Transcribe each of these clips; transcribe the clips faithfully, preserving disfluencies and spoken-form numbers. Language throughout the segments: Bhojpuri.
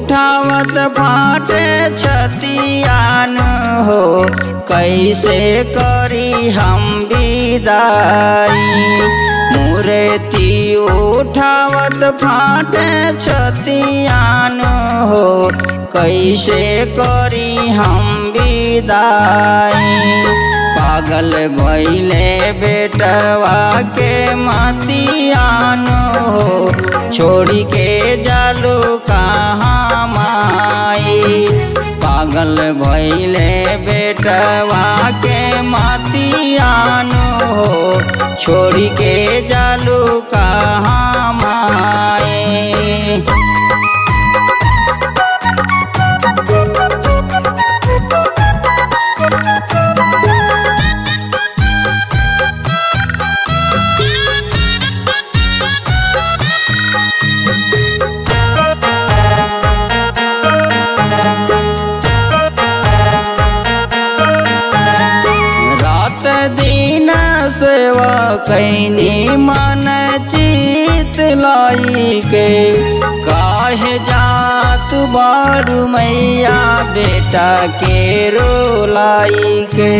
उठावत फाटे छतियान हो, कैसे करी हम विदाई। मूर्ति उठावत फाटे छतियान हो, कैसे करी हम विदाई। पागल भइले बेटवा के मतियान हो, छोड़ी के जालू कहाँ माई। पागल भइले बेटवा के मतियान हो, छोड़ी के जालू कहाँ माई। दिन सेवा कैनी मन चित लाई के, काहे जात बारू मैया बेटा के रोलाई के।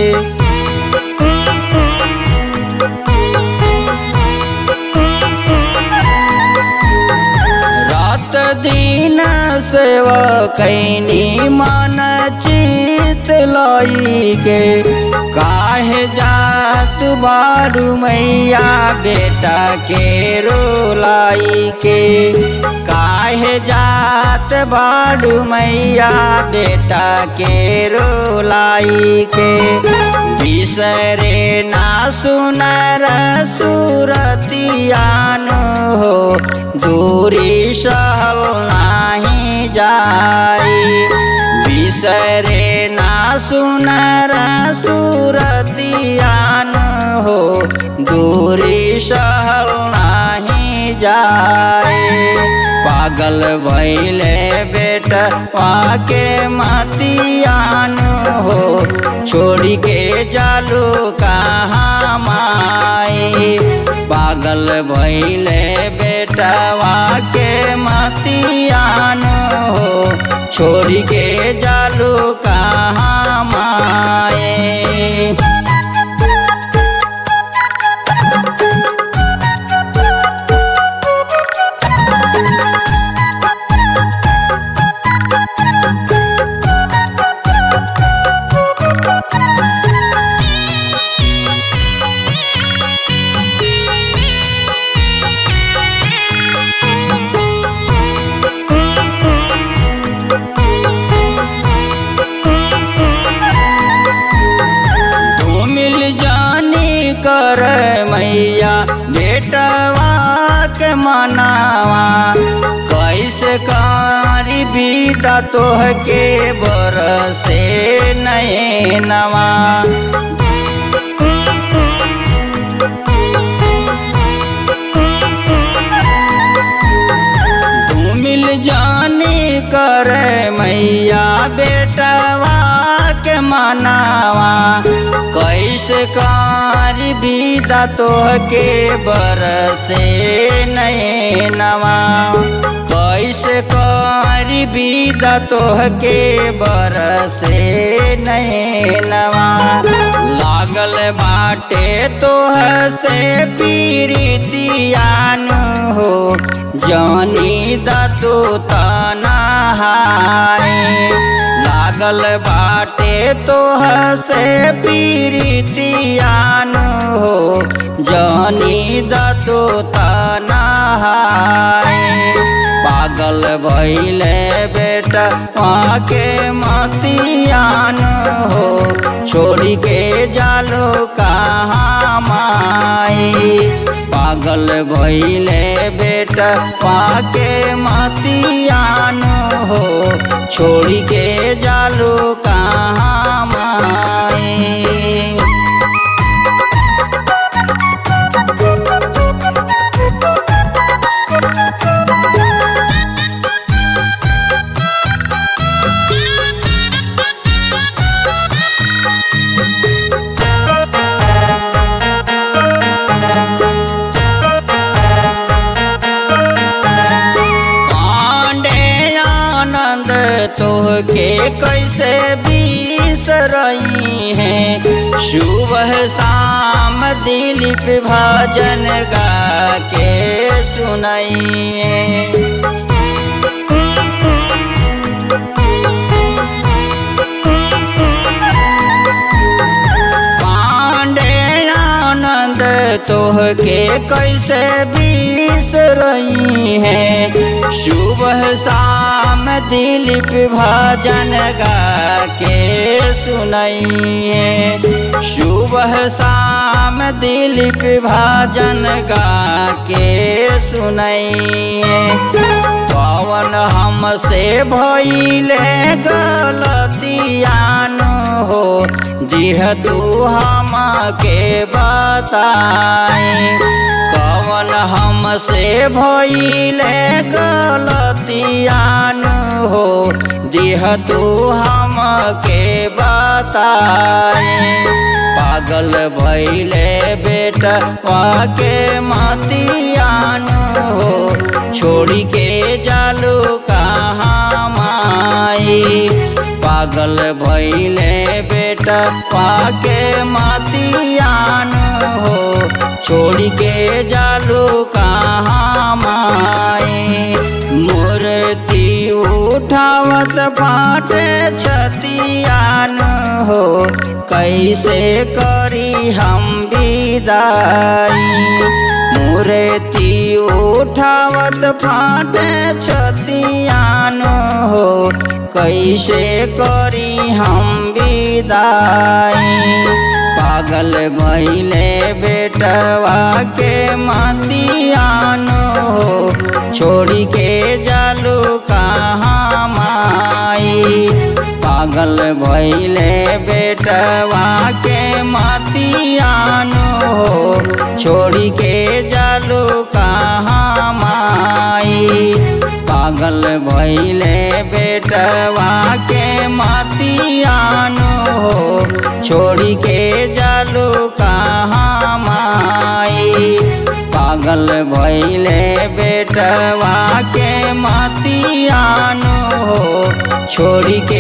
रात दिन सेवा कैनी मन चित लाई के, काहे जात बारू मैया बेटा के रोलाई के। काहे जात बारू मैया बेटा के रोलाई के। बिसरे ना सुनर सुरतियान हो, दूरी सहल नाही जाई। बिसरे ना सुनर सुरतियान हो, दूरी सहल नाही जाए। पागल भइले बेटवा के मतियान हो, छोड़ी के जालू कहाँ माई। पागल भइले बेटवा के मतियान हो, छोड़ी के जालू कहाँ माई। कर मैया बेटवा के मनावा, कैसे कारी बीता तोह के बरसे नैनवा। तू मिल जानी कर मैया बेटवा के मनावा, कैसे कारी बीता तोह के बरसे नैनवा। कैसे कारी बीता तोह के बरसे नैनवा। लागल बाटे तोह से पीरितियान हो, जानी दातू तनहाई। लागल बाटे तोह से पीरितियान हो, जानी दातू तनहाई। पागल भइले बेटवा के मतियान हो, छोड़ी के जालो कहाँ माई। पागल भइले बेटवा के मतियान हो, छोड़ी के जालो कहाँ माई। कैसे बिसरई हैं। सुबह शाम दिलीप भजन गा के सुनाई हैं। तोहके कैसे बिसरई हैं। सुबह शाम दिलीप भजन गा के सुनाई हैं। सुबह शाम दिलीप भजन गा के सुनाई हैं। पवन हमसे भइले गलतियान हो दिह तू हमके बताई। कवन हमसे भइले गलतियान हो दिह तू हमके बताई। पागल भइले बेटा वाके मतियान हो छोड़ी के जालू कहाँ माई। पागल भइले बेटा पाके मतियान हो छोड़ी के जालू कहाँ माई। मूर्ति उठावत फाटे छतियान हो कैसे करी हम विदाई। मूर्ति उठावत फाटे छतियान हो कैसे करी हम विदाई। पागल भइले बेटवा के मतियान हो छोड़ी के जालू कहाँ माई। पागल भइले बेटवा के मतियान हो छोड़ी के जालू कहाँ माई। पागल भइले बेटवा के मतियान हो छोड़ी के जालू कहाँ माई। पागल भइले बेटवा के मतियान हो छोड़ी के